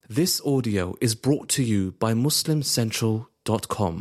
This audio is brought to you by MuslimCentral.com.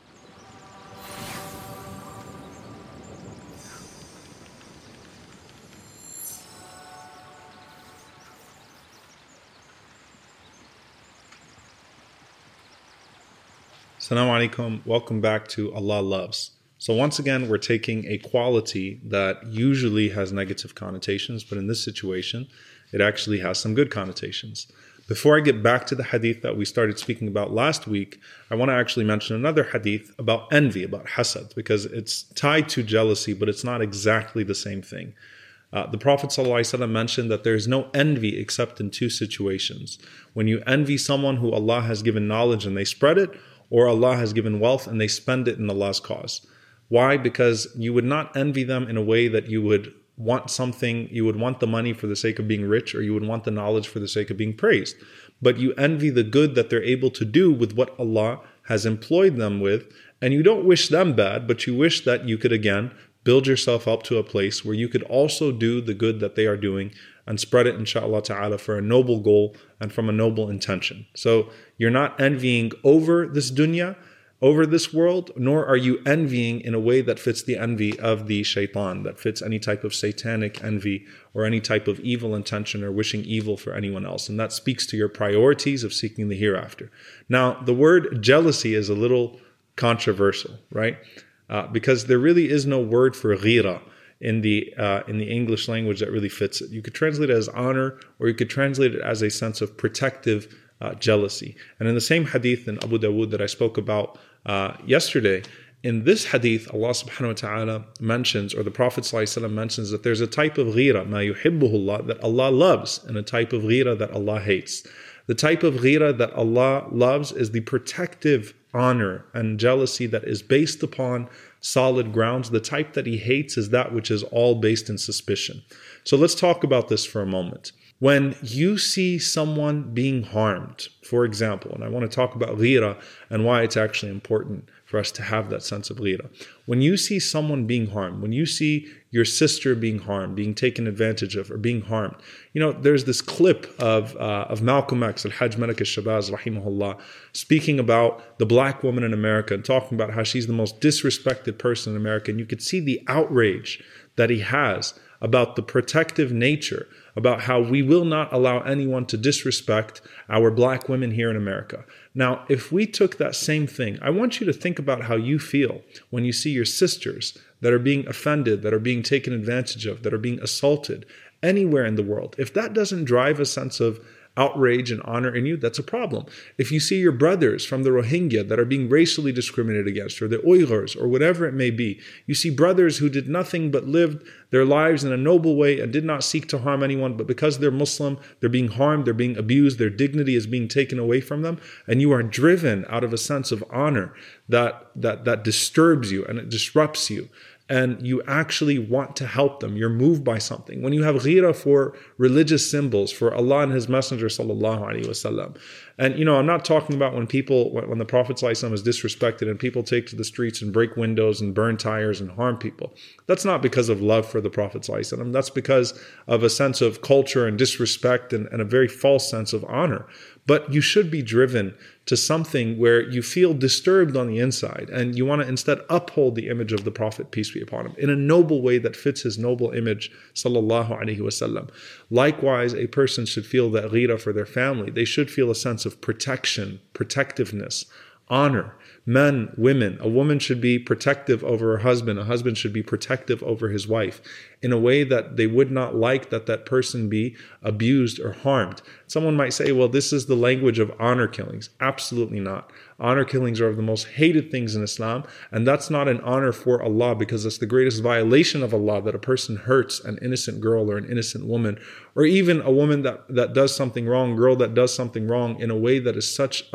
Assalamu alaikum, welcome back to Allah Loves. So once again, we're taking a quality that usually has negative connotations, but in this situation, it actually has some good connotations. Before I get back to the hadith that we started speaking about last week, I want to actually mention another hadith about envy, about hasad, because it's tied to jealousy, but it's not exactly the same thing. The Prophet ﷺ mentioned that there is no envy except in two situations. When you envy someone who Allah has given knowledge and they spread it, or Allah has given wealth and they spend it in Allah's cause. Why? Because you would not envy them in a way that you would want something, you would want the money for the sake of being rich, or you would want the knowledge for the sake of being praised. But you envy the good that they're able to do with what Allah has employed them with, and you don't wish them bad, but you wish that you could again build yourself up to a place where you could also do the good that they are doing and spread it, inshallah ta'ala, for a noble goal and from a noble intention. So you're not envying over this dunya, over this world, nor are you envying in a way that fits the envy of the shaitan, that fits any type of satanic envy or any type of evil intention or wishing evil for anyone else. And that speaks to your priorities of seeking the hereafter. Now, the word jealousy is a little controversial, right? Because there really is no word for ghira in the English language that really fits it. You could translate it as honor, or you could translate it as a sense of protective jealousy. And in the same hadith in Abu Dawood that I spoke about yesterday, in this hadith, Allah subhanahu wa ta'ala mentions, or the Prophet ﷺ mentions, that there's a type of ghira, ma yuhibbuhullah, that Allah loves, and a type of ghira that Allah hates. The type of ghira that Allah loves is the protective honor and jealousy that is based upon solid grounds. The type that He hates is that which is all based in suspicion. So let's talk about this for a moment. When you see someone being harmed, for example, and I want to talk about ghira and why it's actually important for us to have that sense of ghira. When you see someone being harmed, when you see your sister being harmed, being taken advantage of, or being harmed, there's this clip of Malcolm X, Al-Hajj Malik al-Shabazz, rahimahullah, speaking about the black woman in America and talking about how she's the most disrespected person in America. And you could see the outrage that he has about the protective nature, about how we will not allow anyone to disrespect our black women here in America. Now, if we took that same thing, I want you to think about how you feel when you see your sisters that are being offended, that are being taken advantage of, that are being assaulted anywhere in the world. If that doesn't drive a sense of outrage and honor in you, that's a problem. If you see your brothers from the Rohingya that are being racially discriminated against, or the Uyghurs, or whatever it may be, you see brothers who did nothing but lived their lives in a noble way and did not seek to harm anyone, but because they're Muslim, they're being harmed, they're being abused, their dignity is being taken away from them, and you are driven out of a sense of honor that disturbs you and it disrupts you, and you actually want to help them. You're moved by something. When you have ghira for religious symbols, for Allah and His Messenger sallallahu alaihi wasallam. And I'm not talking about when the Prophet ﷺ is disrespected and people take to the streets and break windows and burn tires and harm people. That's not because of love for the Prophet ﷺ. That's because of a sense of culture and disrespect and a very false sense of honor. But you should be driven to something where you feel disturbed on the inside and you want to instead uphold the image of the Prophet, peace be upon him, in a noble way that fits his noble image, sallallahu alaihi wasallam. Likewise, a person should feel that ghira for their family. They should feel a sense of protection, protectiveness, honor. Men, women, a woman should be protective over her husband. A husband should be protective over his wife in a way that they would not like that person be abused or harmed. Someone might say, well, this is the language of honor killings. Absolutely not. Honor killings are of the most hated things in Islam, and that's not an honor for Allah, because it's the greatest violation of Allah that a person hurts an innocent girl or an innocent woman, or even a woman that does something wrong, girl that does something wrong in a way that is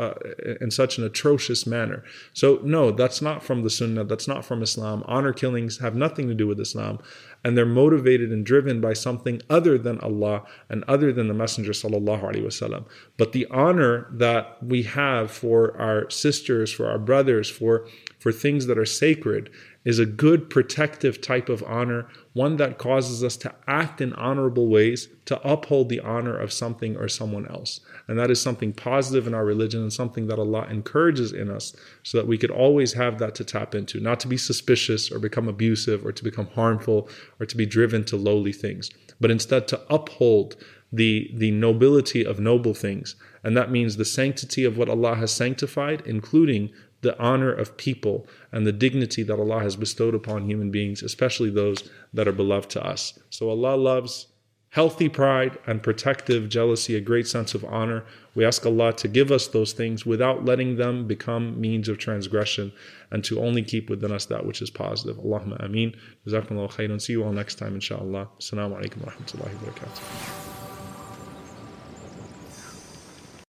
in such an atrocious manner. So no, that's not from the Sunnah, that's not from Islam. Honor killings have nothing to do with Islam, and they're motivated and driven by something other than Allah and other than the Messenger sallallahu alaihi wasallam. But the honor that we have for our sisters, for our brothers, for for things that are sacred is a good protective type of honor, one that causes us to act in honorable ways to uphold the honor of something or someone else. And that is something positive in our religion and something that Allah encourages in us so that we could always have that to tap into, not to be suspicious or become abusive or to become harmful or to be driven to lowly things, but instead to uphold the nobility of noble things. And that means the sanctity of what Allah has sanctified, including the honor of people and the dignity that Allah has bestowed upon human beings, especially those that are beloved to us. So Allah loves healthy pride and protective jealousy, a great sense of honor. We ask Allah to give us those things without letting them become means of transgression, and to only keep within us that which is positive. Allahumma ameen. Jazakumullahu khairan. See you all next time, inshallah. Assalamu alaikum wa rahmatullahi wa barakatuh.